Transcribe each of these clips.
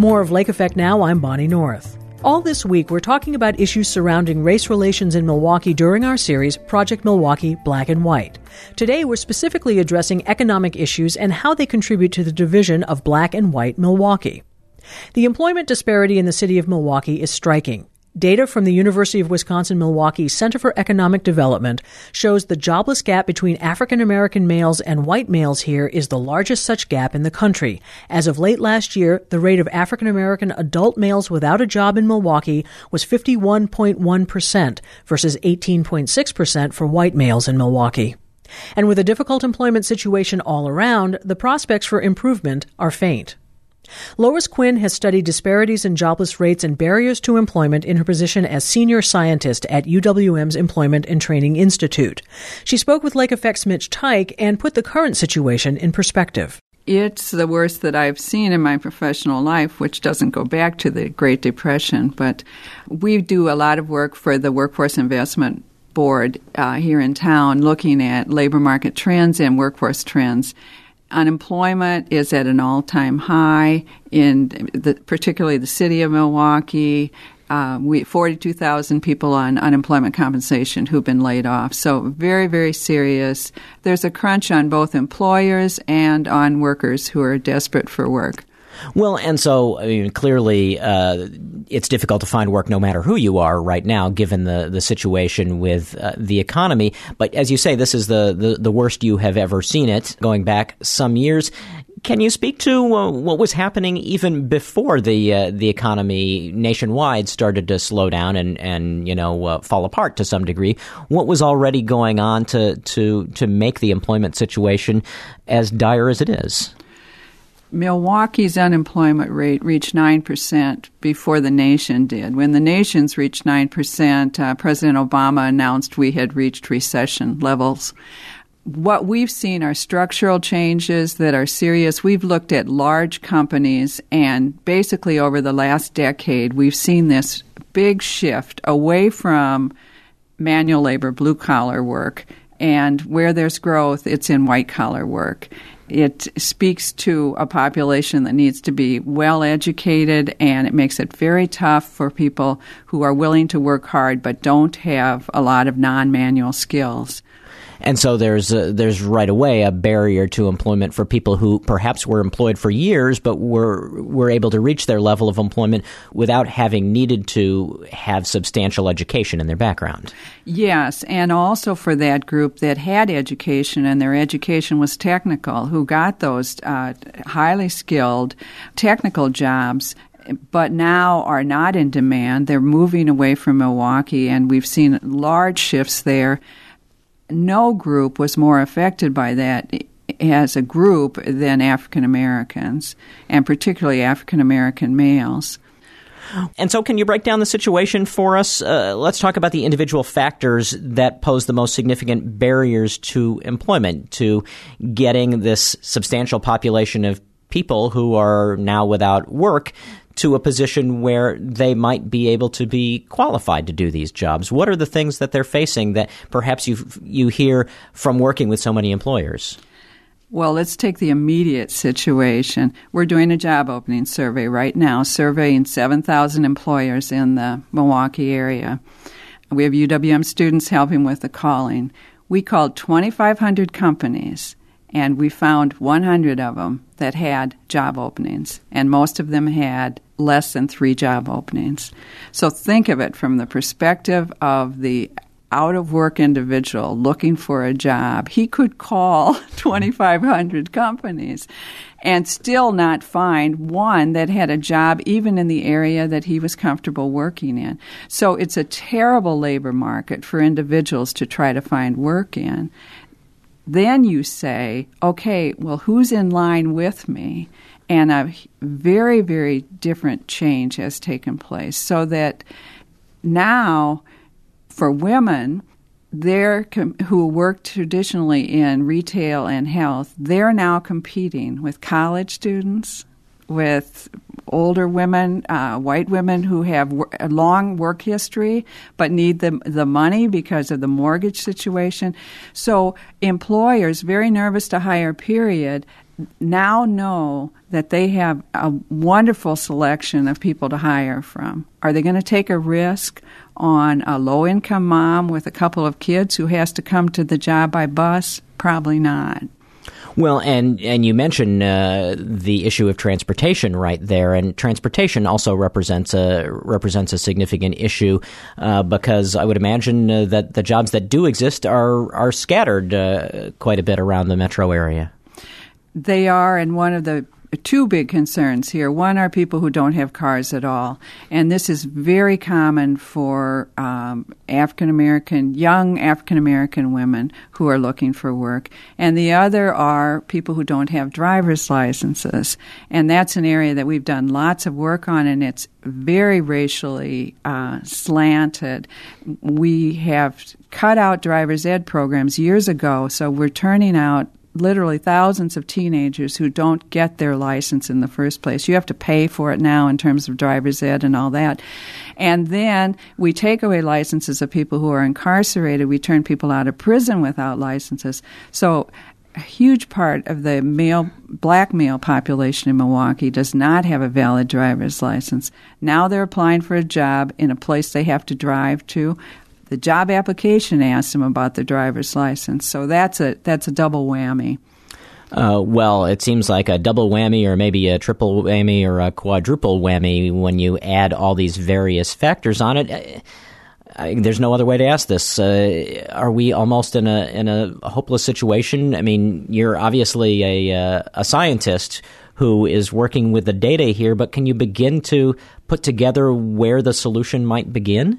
More of Lake Effect Now, I'm Bonnie North. All this week, we're talking about issues surrounding race relations in Milwaukee during our series, Project Milwaukee Black and White. Today, we're specifically addressing economic issues and how they contribute to the division of Black and White Milwaukee. The employment disparity in the city of Milwaukee is striking. Data from the University of Wisconsin-Milwaukee Center for Economic Development shows the jobless gap between African American males and white males here is the largest such gap in the country. As of late last year, the rate of African American adult males without a job in Milwaukee was 51.1% versus 18.6% for white males in Milwaukee. And with a difficult employment situation all around, the prospects for improvement are faint. Lois Quinn has studied disparities in jobless rates and barriers to employment in her position as senior scientist at UWM's Employment and Training Institute. She spoke with Lake Effect's Mitch Teich and put the current situation in perspective. It's the worst that I've seen in my professional life, which doesn't go back to the Great Depression. But we do a lot of work for the Workforce Investment Board here in town, looking at labor market trends and workforce trends. Unemployment is at an all-time high in particularly the city of Milwaukee. 42,000 people on unemployment compensation who've been laid off. So very, very serious. There's a crunch on both employers and on workers who are desperate for work. Well, and so clearly it's difficult to find work no matter who you are right now, given the situation with the economy. But as you say, this is the worst you have ever seen it, going back some years. Can you speak to what was happening even before the economy nationwide started to slow down and fall apart to some degree? What was already going on to make the employment situation as dire as it is? Milwaukee's unemployment rate reached 9% before the nation did. When the nation's reached 9%, President Obama announced we had reached recession levels. What we've seen are structural changes that are serious. We've looked at large companies, and basically over the last decade, we've seen this big shift away from manual labor, blue-collar work, and where there's growth, it's in white-collar work. It speaks to a population that needs to be well educated, and it makes it very tough for people who are willing to work hard but don't have a lot of non-manual skills. And so there's right away a barrier to employment for people who perhaps were employed for years but were able to reach their level of employment without having needed to have substantial education in their background. Yes, and also for that group that had education and their education was technical, who got those highly skilled technical jobs but now are not in demand. They're moving away from Milwaukee, and we've seen large shifts there. No group was more affected by that as a group than African Americans, and particularly African American males. And so can you break down the situation for us? Let's talk about the individual factors that pose the most significant barriers to employment, to getting this substantial population of people who are now without work to a position where they might be able to be qualified to do these jobs. What are the things that they're facing that perhaps you hear from working with so many employers? Well, let's take the immediate situation. We're doing a job opening survey right now, surveying 7,000 employers in the Milwaukee area. We have UWM students helping with the calling. We called 2,500 companies, and we found 100 of them that had job openings, and most of them had less than 3 job openings. So think of it from the perspective of the out-of-work individual looking for a job. He could call 2,500 companies and still not find one that had a job even in the area that he was comfortable working in. So it's a terrible labor market for individuals to try to find work in. Then you say, okay, well, who's in line with me? And a very, very different change has taken place, so that now for women, who work traditionally in retail and health, they're now competing with college students, with older women, white women who have a long work history but need the money because of the mortgage situation. So employers, very nervous to hire, period, now know that they have a wonderful selection of people to hire from. Are they going to take a risk on a low-income mom with a couple of kids who has to come to the job by bus? Probably not. Well, and you mentioned the issue of transportation right there, and transportation also represents a significant issue because I would imagine that the jobs that do exist are scattered quite a bit around the metro area. They are, and one of the two big concerns here. One are people who don't have cars at all, and this is very common for young African American women who are looking for work. And the other are people who don't have driver's licenses, and that's an area that we've done lots of work on, and it's very racially slanted. We have cut out driver's ed programs years ago, so we're turning out literally thousands of teenagers who don't get their license in the first place. You have to pay for it now in terms of driver's ed and all that. And then we take away licenses of people who are incarcerated. We turn people out of prison without licenses. So a huge part of the black male population in Milwaukee does not have a valid driver's license. Now they're applying for a job in a place they have to drive to. The job application asks them about their driver's license, so that's a double whammy. Well, it seems like a double whammy or maybe a triple whammy or a quadruple whammy when you add all these various factors on it. There's no other way to ask this. Are we almost in a hopeless situation? I mean, you're obviously a scientist who is working with the data here, but can you begin to put together where the solution might begin?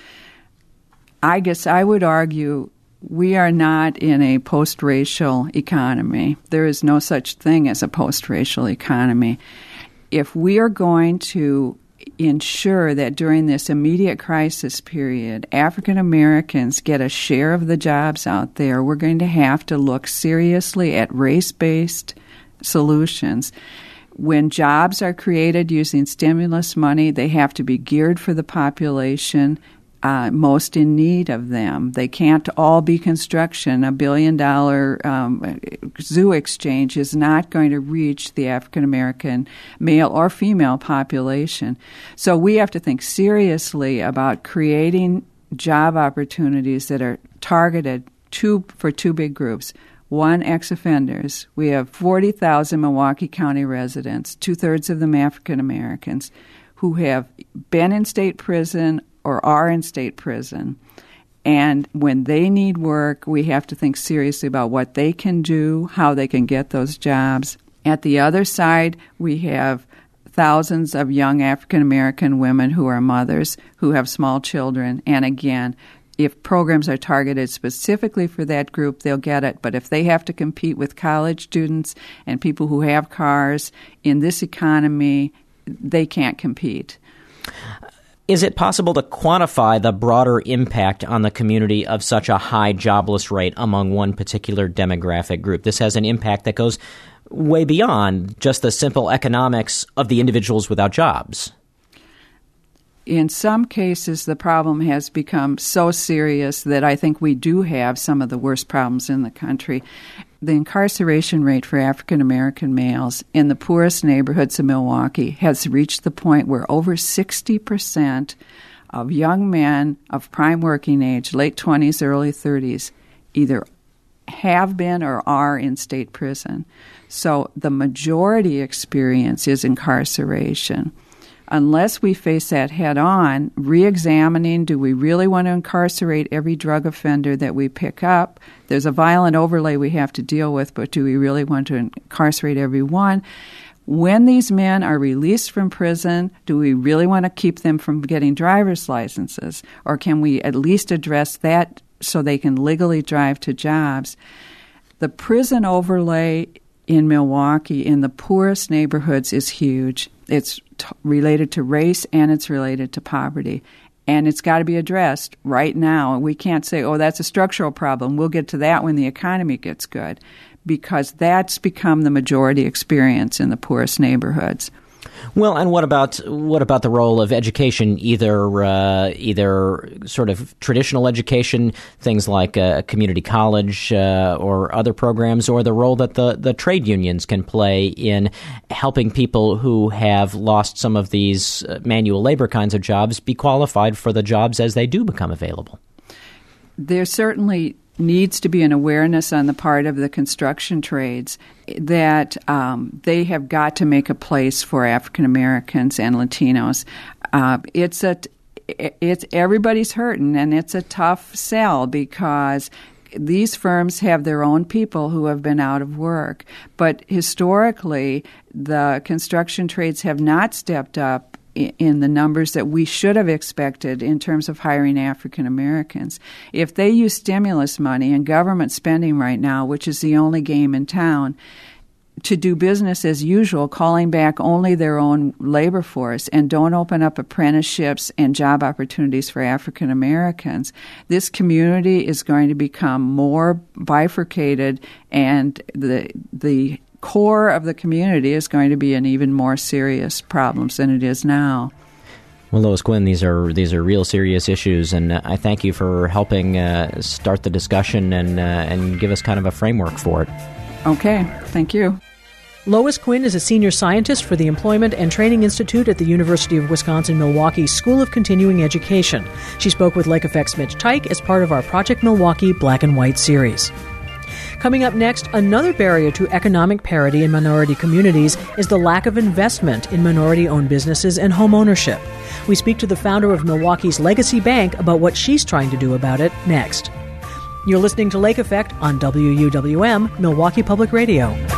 I guess I would argue we are not in a post-racial economy. There is no such thing as a post-racial economy. If we are going to ensure that during this immediate crisis period, African Americans get a share of the jobs out there, we're going to have to look seriously at race-based solutions. When jobs are created using stimulus money, they have to be geared for the population most in need of them. They can't all be construction. $1 billion zoo exchange is not going to reach the African American male or female population. So we have to think seriously about creating job opportunities that are targeted for two big groups. One, ex-offenders. We have 40,000 Milwaukee County residents, 2/3 of them African Americans, who have been in state prison or are in state prison. And when they need work, we have to think seriously about what they can do, how they can get those jobs. At the other side, we have thousands of young African American women who are mothers, who have small children. And again, if programs are targeted specifically for that group, they'll get it. But if they have to compete with college students and people who have cars in this economy, they can't compete. Is it possible to quantify the broader impact on the community of such a high jobless rate among one particular demographic group? This has an impact that goes way beyond just the simple economics of the individuals without jobs. In some cases, the problem has become so serious that I think we do have some of the worst problems in the country. The incarceration rate for African American males in the poorest neighborhoods of Milwaukee has reached the point where over 60% of young men of prime working age, late 20s, early 30s, either have been or are in state prison. So the majority experience is incarceration. Unless we face that head on, re-examining, do we really want to incarcerate every drug offender that we pick up? There's a violent overlay we have to deal with, but do we really want to incarcerate everyone? When these men are released from prison, do we really want to keep them from getting driver's licenses? Or can we at least address that so they can legally drive to jobs? The prison overlay in Milwaukee in the poorest neighborhoods is huge. It's related to race and it's related to poverty. And it's got to be addressed right now. We can't say, oh, that's a structural problem. We'll get to that when the economy gets good, because that's become the majority experience in the poorest neighborhoods. Well, and what about the role of education, either sort of traditional education, things like community college or other programs, or the role that the trade unions can play in helping people who have lost some of these manual labor kinds of jobs be qualified for the jobs as they do become available? There certainly needs to be an awareness on the part of the construction trades that they have got to make a place for African Americans and Latinos. It's everybody's hurting, and it's a tough sell because these firms have their own people who have been out of work. But historically, the construction trades have not stepped up in the numbers that we should have expected in terms of hiring African Americans. If they use stimulus money and government spending right now, which is the only game in town, to do business as usual, calling back only their own labor force and don't open up apprenticeships and job opportunities for African Americans, this community is going to become more bifurcated, and the core of the community is going to be in even more serious problems than it is now. Well, Lois Quinn, these are real serious issues, and I thank you for helping start the discussion and give us kind of a framework for it. Okay, thank you. Lois Quinn is a senior scientist for the Employment and Training Institute at the University of Wisconsin-Milwaukee School of Continuing Education. She spoke with Lake Effect's Mitch Teich as part of our Project Milwaukee Black and White series. Coming up next, another barrier to economic parity in minority communities is the lack of investment in minority-owned businesses and home ownership. We speak to the founder of Milwaukee's Legacy Bank about what she's trying to do about it next. You're listening to Lake Effect on WUWM, Milwaukee Public Radio.